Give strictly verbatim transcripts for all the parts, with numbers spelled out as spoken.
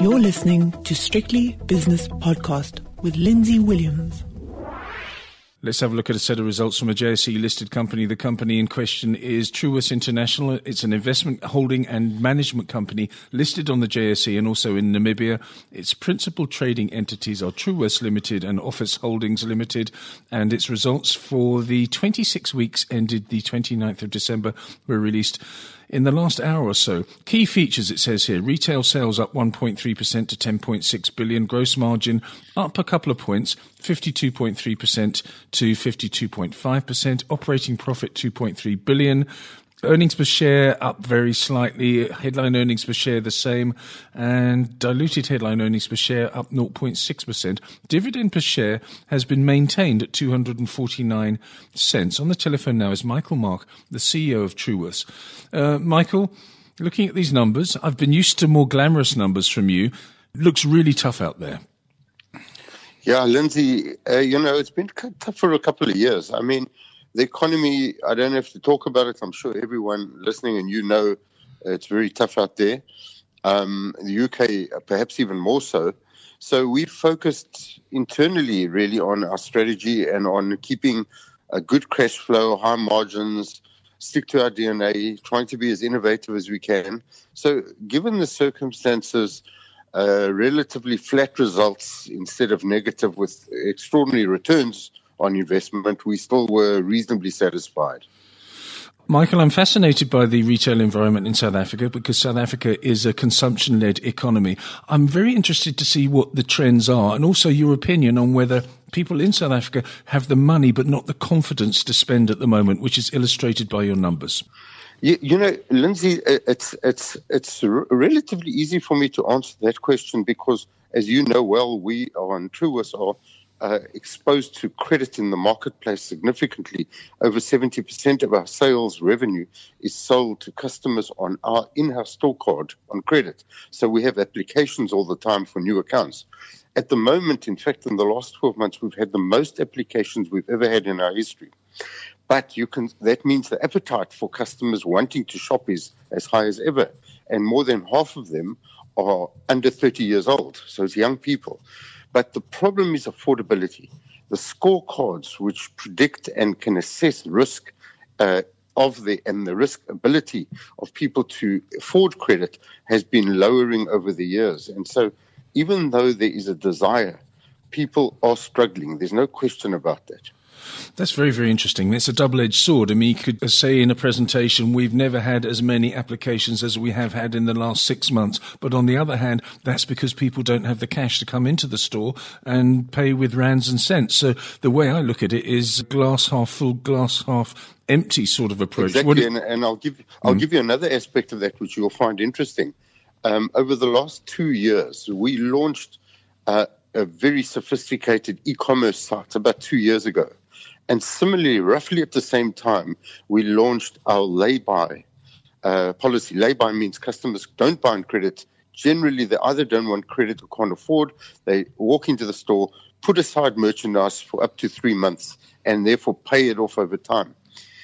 You're listening to Strictly Business Podcast with Lindsay Williams. Let's have a look at a set of results from a J S E-listed company. The company in question is Truworths International. It's an investment holding and management company listed on the J S E and also in Namibia. Its principal trading entities are Truworths Limited and Office Holdings Limited. And its results for the twenty-six weeks ended the twenty-ninth of December were released in the last hour or so. Key features, it says here: retail sales up one point three percent to ten point six billion dollars. Gross margin up a couple of points, fifty-two point three percent to fifty-two point five percent. Operating profit two point three billion dollars. Earnings per share up very slightly. Headline earnings per share the same. And diluted headline earnings per share up zero point six percent. Dividend per share has been maintained at two hundred forty-nine cents. On the telephone now is Michael Mark, the C E O of Truworths. Uh, Michael, looking at these numbers, I've been used to more glamorous numbers from you. It looks really tough out there. Yeah, Lindsay, uh, you know, it's been tough for a couple of years. I mean, the economy, I don't have to talk about it. I'm sure everyone listening and you know it's very tough out there. Um, the U K, perhaps even more so. So we focused internally really on our strategy and on keeping a good cash flow, high margins, stick to our D N A, trying to be as innovative as we can. So given the circumstances, uh, relatively flat results instead of negative with extraordinary returns on investment, we still were reasonably satisfied. Michael, I'm fascinated by the retail environment in South Africa because South Africa is a consumption-led economy. I'm very interested to see what the trends are and also your opinion on whether people in South Africa have the money but not the confidence to spend at the moment, which is illustrated by your numbers. You, you know, Lindsay, it's it's it's relatively easy for me to answer that question because, as you know well, we on Truworths are Uh, exposed to credit in the marketplace significantly. Over seventy percent of our sales revenue is sold to customers on our in-house store card on credit. So we have applications all the time for new accounts. At the moment, in fact, in the last twelve months, we've had the most applications we've ever had in our history. But you can that means the appetite for customers wanting to shop is as high as ever. And more than half of them are under thirty years old. So it's young people. But the problem is affordability. The scorecards which predict and can assess risk uh, of the and the risk ability of people to afford credit has been lowering over the years. And so even though there is a desire, people are struggling. There's no question about that. That's very, very interesting. It's a double-edged sword. I mean, you could say in a presentation, we've never had as many applications as we have had in the last six months. But on the other hand, that's because people don't have the cash to come into the store and pay with rands and cents. So the way I look at it is glass half full, glass half empty sort of approach. Exactly, It- and, and I'll give I'll mm. give you another aspect of that which you'll find interesting. Um, over the last two years, we launched uh, a very sophisticated e-commerce site about two years ago. And similarly, roughly at the same time, we launched our lay-by uh, policy. Lay-by means customers don't buy on credit. Generally, they either don't want credit or can't afford. They walk into the store, put aside merchandise for up to three months, and therefore pay it off over time.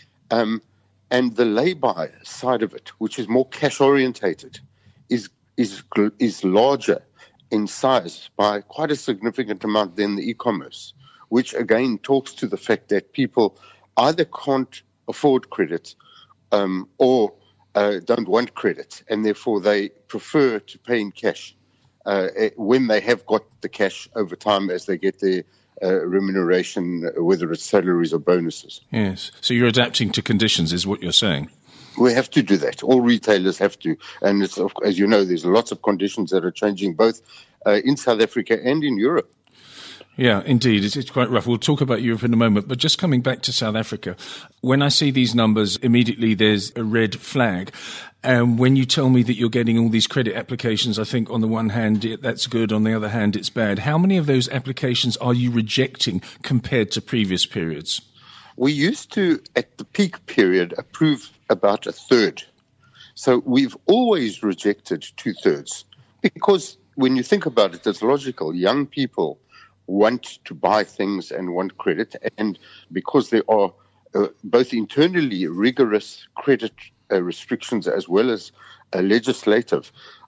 Um, and the lay-by side of it, which is more cash-orientated, is is is larger in size by quite a significant amount than the e-commerce, which again talks to the fact that people either can't afford credit um, or uh, don't want credit, and therefore they prefer to pay in cash uh, when they have got the cash over time as they get their uh, remuneration, whether it's salaries or bonuses. Yes. So you're adapting to conditions is what you're saying. We have to do that. All retailers have to. And it's, as you know, there's lots of conditions that are changing both uh, in South Africa and in Europe. Yeah, indeed. It's, it's quite rough. We'll talk about Europe in a moment. But just coming back to South Africa, when I see these numbers, immediately there's a red flag. And when you tell me that you're getting all these credit applications, I think on the one hand, that's good. On the other hand, it's bad. How many of those applications are you rejecting compared to previous periods? We used to, at the peak period, approve about a third. So we've always rejected two-thirds. Because when you think about it, it's logical. Young people want to buy things and want credit. And because there are uh, both internally rigorous credit uh, restrictions as well as uh, legislative,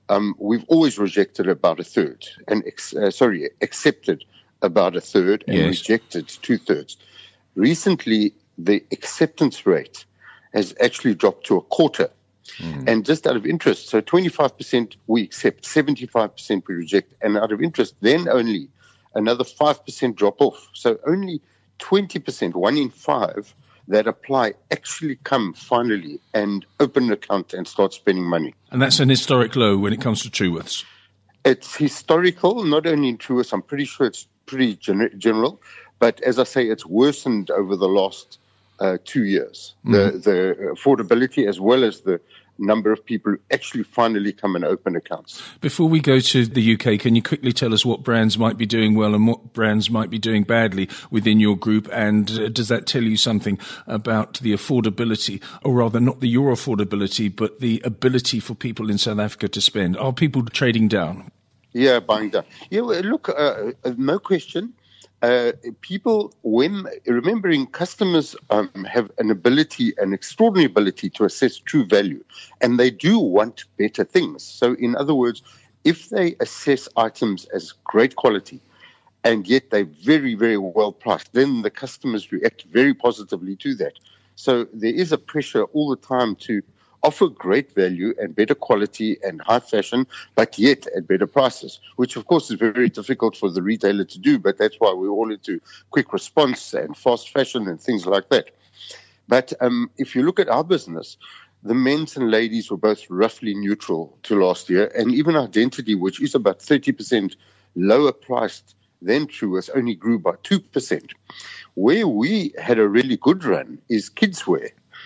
um, we've always rejected about a third, and ex- uh, sorry, accepted about a third and Yes. rejected two-thirds. Recently, the acceptance rate has actually dropped to a quarter. Mm. And just out of interest, so twenty-five percent we accept, seventy-five percent we reject, and out of interest, then only another five percent drop off. So only twenty percent, one in five, that apply actually come finally and open an account and start spending money. And that's an historic low when it comes to Truworths. It's historical, not only in Truworths, I'm pretty sure it's pretty gen- general, but as I say, it's worsened over the last uh, two years. Mm. The, the affordability as well as the number of people who actually finally come and open accounts. Before we go to the U K, can you quickly tell us what brands might be doing well and what brands might be doing badly within your group? And uh, does that tell you something about the affordability, or rather not the your affordability, but the ability for people in South Africa to spend? Are people trading down? Yeah, buying down. Yeah, well, look, uh, no question. Uh, people, when remembering customers um, have an ability, an extraordinary ability to assess true value, and they do want better things. So, in other words, if they assess items as great quality, and yet they're very, very well priced, then the customers react very positively to that. So, there is a pressure all the time to offer great value and better quality and high fashion, but yet at better prices, which of course is very, very difficult for the retailer to do, but that's why we're all into quick response and fast fashion and things like that. But um, if you look at our business, the men's and ladies were both roughly neutral to last year, and even Identity, which is about thirty percent lower priced than Truworths, only grew by two percent. Where we had a really good run is kidswear.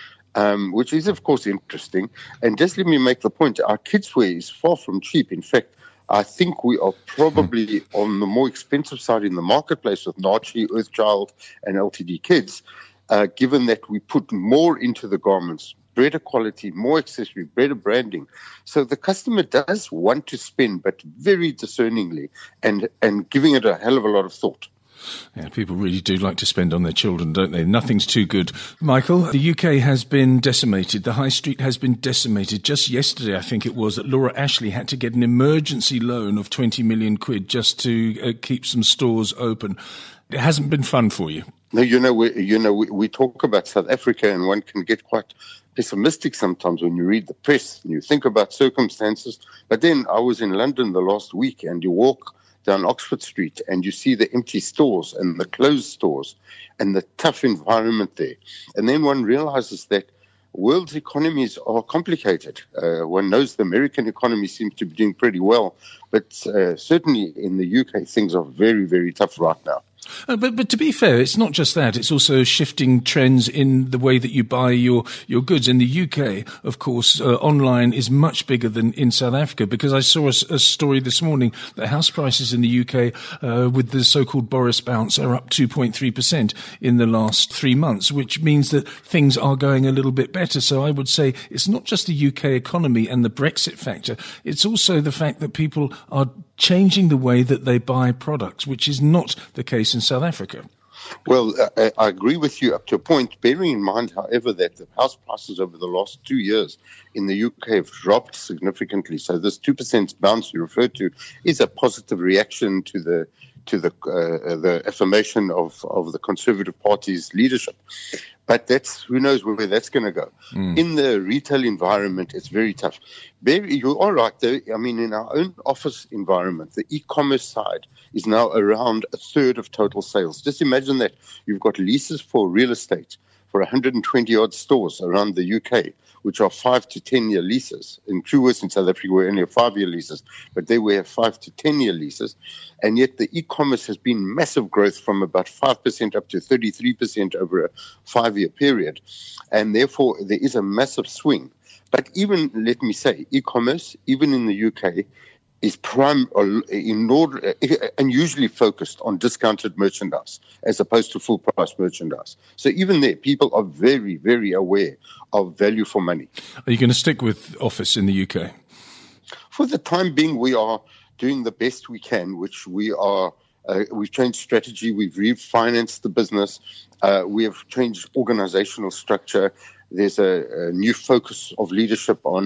Um, which is, of course, interesting. And just let me make the point, our kidswear is far from cheap. In fact, I think we are probably hmm. on the more expensive side in the marketplace with Naartjie, Earthchild, and L T D Kids, uh, given that we put more into the garments, better quality, more accessory, better branding. So the customer does want to spend, but very discerningly and, and giving it a hell of a lot of thought. Yeah, people really do like to spend on their children, don't they? Nothing's too good. Michael, the U K has been decimated. The high street has been decimated. Just yesterday, I think it was, that Laura Ashley had to get an emergency loan of twenty million quid just to uh, keep some stores open. It hasn't been fun for you. No, you know, we, you know, we, we talk about South Africa, and one can get quite pessimistic sometimes when you read the press and you think about circumstances. But then I was in London the last week, and you walk down Oxford Street and you see the empty stores and the closed stores and the tough environment there. And then one realizes that world's economies are complicated. Uh, one knows the American economy seems to be doing pretty well, but uh, certainly in the U K, things are very, very tough right now. Uh, but, but to be fair, it's not just that. It's also shifting trends in the way that you buy your, your goods. In the U K, of course, uh, online is much bigger than in South Africa, because I saw a, a story this morning that house prices in the U K, uh, with the so-called Boris bounce, are up two point three percent in the last three months, which means that things are going a little bit better. So I would say it's not just the U K economy and the Brexit factor. It's also the fact that people are changing the way that they buy products, which is not the case in South Africa. Well, I, I agree with you up to a point, bearing in mind, however, that the house prices over the last two years in the U K have dropped significantly. So this two percent bounce you referred to is a positive reaction to the to the uh, the affirmation of, of the Conservative Party's leadership. But that's, who knows where that's going to go. Mm. In the retail environment, it's very tough. Very, you are right, though. I mean, in our own office environment, the e-commerce side is now around a third of total sales. Just imagine that. You've got leases for real estate for one hundred twenty odd stores around the U K, which are five to ten year leases. In Truworths in South Africa, we only have five year leases, but there we have five to ten year leases. And yet the e-commerce has been massive growth from about five percent up to thirty-three percent over a five year period. And therefore, there is a massive swing. But even, let me say, e-commerce, even in the U K, is prime in order, unusually focused on discounted merchandise as opposed to full price merchandise. So even there, people are very, very aware of value for money. Are you going to stick with office in the U K? For the time being, we are doing the best we can, which we are. Uh, we've changed strategy. We've refinanced the business. Uh, we have changed organizational structure. There's a, a new focus of leadership on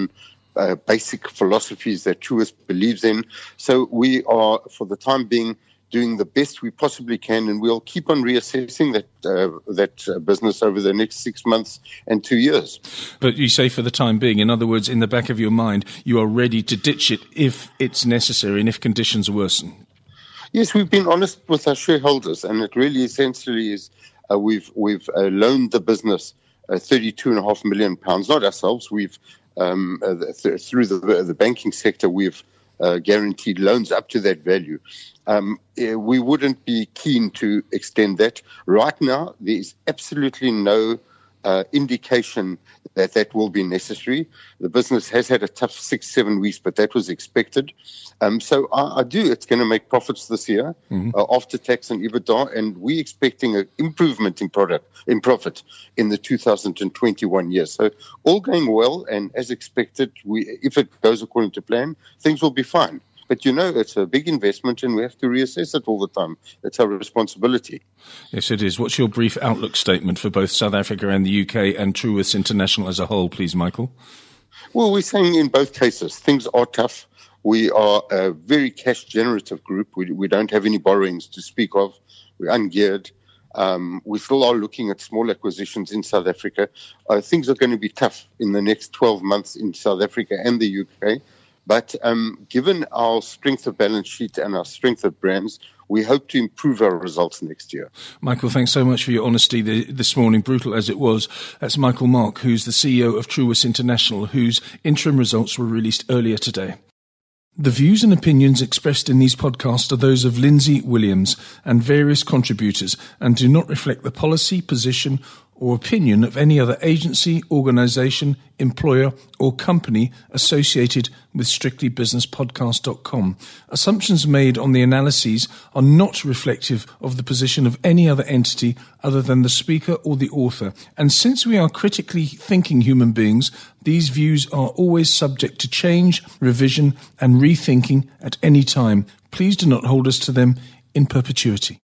uh, basic philosophies that Truworths believes in. So we are, for the time being, doing the best we possibly can, and we'll keep on reassessing that uh, that uh, business over the next six months and two years. But you say for the time being, in other words, in the back of your mind, you are ready to ditch it if it's necessary and if conditions worsen. Yes, we've been honest with our shareholders, and it really essentially is uh, we've we've uh, loaned the business uh, thirty-two and a half million pounds, not ourselves. We've um, uh, th- through the the banking sector, we've uh, guaranteed loans up to that value. Um, we wouldn't be keen to extend that. Right now, there is absolutely no uh, indication that that will be necessary. The business has had a tough six, seven weeks, but that was expected. Um, so I, I do. It's going to make profits this year, mm-hmm. uh, after tax and EBITDA, and we're expecting an improvement in product in profit in the two thousand twenty-one year. So all going well, and as expected, we if it goes according to plan, things will be fine. But, you know, it's a big investment and we have to reassess it all the time. It's our responsibility. Yes, it is. What's your brief outlook statement for both South Africa and the U K and Truworths International as a whole, please, Michael? Well, we're saying in both cases, things are tough. We are a very cash-generative group. We, we don't have any borrowings to speak of. We're ungeared. Um, we still are looking at small acquisitions in South Africa. Uh, things are going to be tough in the next twelve months in South Africa and the U K. But um, given our strength of balance sheet and our strength of brands, we hope to improve our results next year. Michael, thanks so much for your honesty this morning, brutal as it was. That's Michael Mark, who's the C E O of Truworths International, whose interim results were released earlier today. The views and opinions expressed in these podcasts are those of Lindsay Williams and various contributors and do not reflect the policy, position, or opinion of any other agency, organisation, employer or company associated with strictly business podcast dot com. Assumptions made on the analyses are not reflective of the position of any other entity other than the speaker or the author. And since we are critically thinking human beings, these views are always subject to change, revision and rethinking at any time. Please do not hold us to them in perpetuity.